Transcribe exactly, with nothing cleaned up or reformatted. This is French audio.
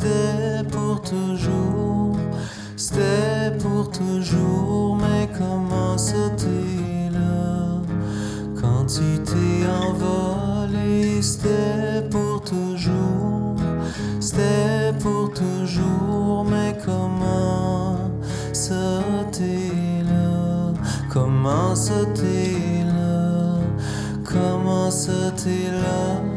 c'était pour toujours, c'était pour toujours, mais comment ça t'es là? Quand tu t'es envolé, c'était pour toujours, c'était pour toujours, mais comment ça t'es là? Comment ça t'es là? Comment ça t'es là?